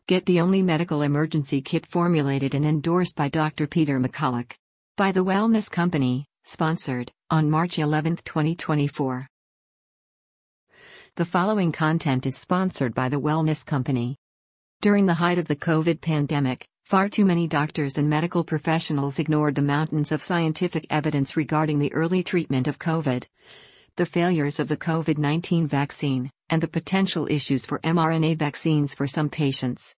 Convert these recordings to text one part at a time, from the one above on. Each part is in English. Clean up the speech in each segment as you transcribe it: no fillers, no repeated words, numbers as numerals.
Get the only medical emergency kit formulated and endorsed by Dr. Peter McCullough. By The Wellness Company, sponsored, on March 11, 2024. The following content is sponsored by The Wellness Company. During the height of the COVID pandemic, far too many doctors and medical professionals ignored the mountains of scientific evidence regarding the early treatment of COVID, the failures of the COVID-19 vaccine, and the potential issues for mRNA vaccines for some patients.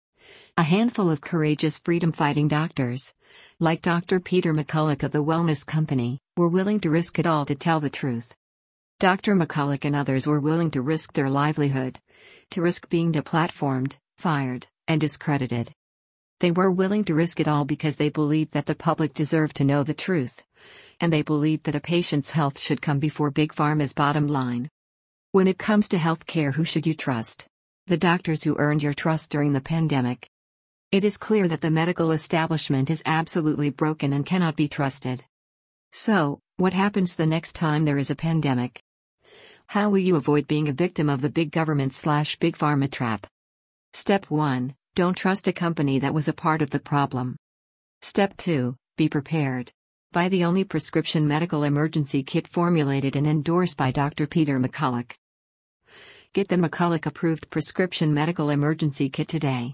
A handful of courageous freedom-fighting doctors, like Dr. Peter McCullough of The Wellness Company, were willing to risk it all to tell the truth. Dr. McCullough and others were willing to risk their livelihood, to risk being deplatformed, fired, and discredited. They were willing to risk it all because they believed that the public deserved to know the truth, and they believed that a patient's health should come before Big Pharma's bottom line. When it comes to health care, who should you trust? The doctors who earned your trust during the pandemic. It is clear that the medical establishment is absolutely broken and cannot be trusted. So, what happens the next time there is a pandemic? How will you avoid being a victim of the big government/big pharma trap? Step 1. Don't trust a company that was a part of the problem. Step 2. Be prepared. Buy the only prescription medical emergency kit formulated and endorsed by Dr. Peter McCullough. Get the McCullough-approved prescription medical emergency kit today.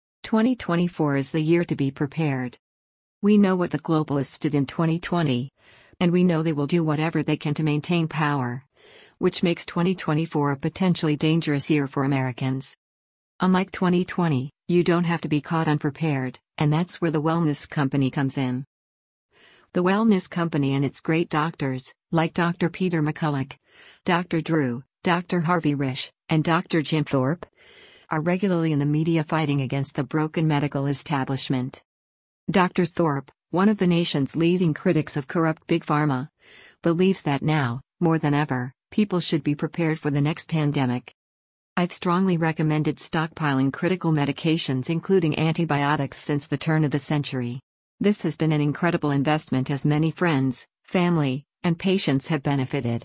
2024 is the year to be prepared. We know what the globalists did in 2020, and we know they will do whatever they can to maintain power, which makes 2024 a potentially dangerous year for Americans. Unlike 2020, you don't have to be caught unprepared, and that's where The Wellness Company comes in. The Wellness Company and its great doctors, like Dr. Peter McCullough, Dr. Drew, Dr. Harvey Risch, and Dr. Jim Thorpe, are regularly in the media fighting against the broken medical establishment. Dr. Thorpe, one of the nation's leading critics of corrupt Big Pharma, believes that now, more than ever, people should be prepared for the next pandemic. I've strongly recommended stockpiling critical medications including antibiotics since the turn of the century. This has been an incredible investment as many friends, family, and patients have benefited.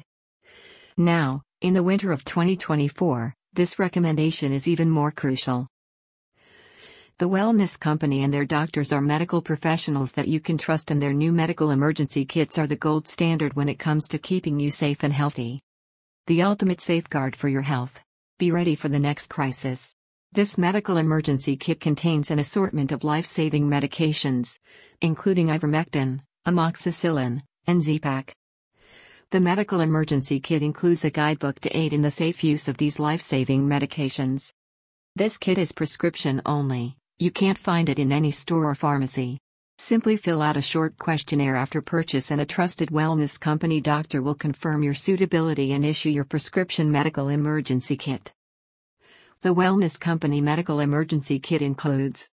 Now, in the winter of 2024, this recommendation is even more crucial. The Wellness Company and their doctors are medical professionals that you can trust, and their new medical emergency kits are the gold standard when it comes to keeping you safe and healthy. The ultimate safeguard for your health. Be ready for the next crisis. This medical emergency kit contains an assortment of life-saving medications, including ivermectin, amoxicillin, and Z-Pak. The medical emergency kit includes a guidebook to aid in the safe use of these life-saving medications. This kit is prescription only. You can't find it in any store or pharmacy. Simply fill out a short questionnaire after purchase and a trusted Wellness Company doctor will confirm your suitability and issue your prescription medical emergency kit. The Wellness Company medical emergency kit includes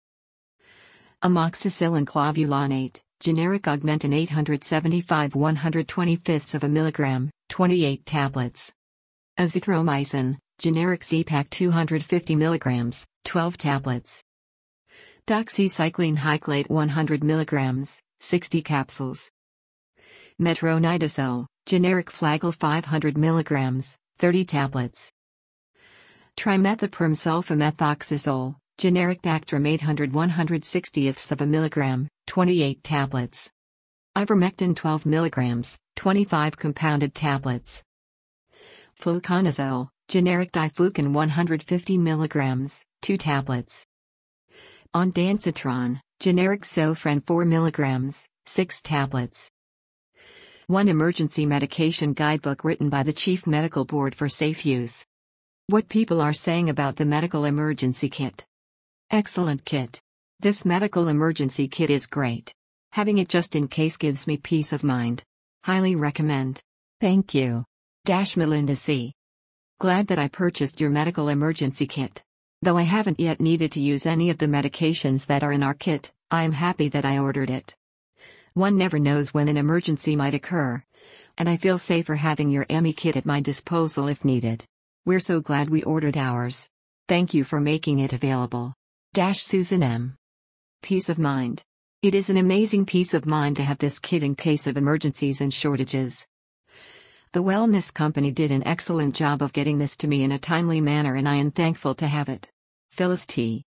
amoxicillin clavulanate, generic Augmentin 875 1/125 of a milligram, 28 tablets. Azithromycin, generic Z-Pak 250 milligrams, 12 tablets. Doxycycline hyclate 100 milligrams, 60 capsules. Metronidazole, generic Flagyl 500 milligrams, 30 tablets. Trimethoprim sulfamethoxazole, generic Bactrim 800 1/160 of a milligram, 28 tablets. Ivermectin 12 milligrams, 25 compounded tablets. Fluconazole, generic Diflucan 150 milligrams, 2 tablets. Ondansetron, generic Zofran 4 milligrams, 6 tablets. One emergency medication guidebook written by the Chief Medical Board for safe use. What people are saying about the medical emergency kit. Excellent kit. This medical emergency kit is great. Having it just in case gives me peace of mind. Highly recommend. Thank you. Melinda C. Glad that I purchased your medical emergency kit. Though I haven't yet needed to use any of the medications that are in our kit, I am happy that I ordered it. One never knows when an emergency might occur, and I feel safer having your ME kit at my disposal if needed. We're so glad we ordered ours. Thank you for making it available. Susan M. Peace of mind. It is an amazing peace of mind to have this kit in case of emergencies and shortages. The Wellness Company did an excellent job of getting this to me in a timely manner, and I am thankful to have it. Phyllis T.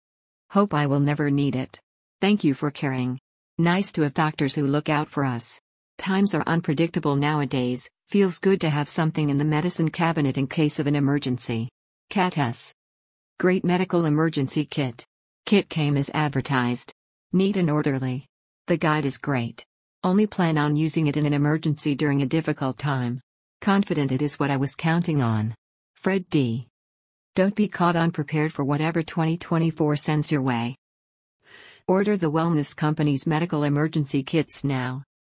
Hope I will never need it. Thank you for caring. Nice to have doctors who look out for us. Times are unpredictable nowadays, feels good to have something in the medicine cabinet in case of an emergency. Cat S. Great medical emergency kit. Kit came as advertised. Neat and orderly. The guide is great. Only plan on using it in an emergency during a difficult time. Confident it is what I was counting on. Fred D. Don't be caught unprepared for whatever 2024 sends your way. Order the Wellness Company's medical emergency kits now.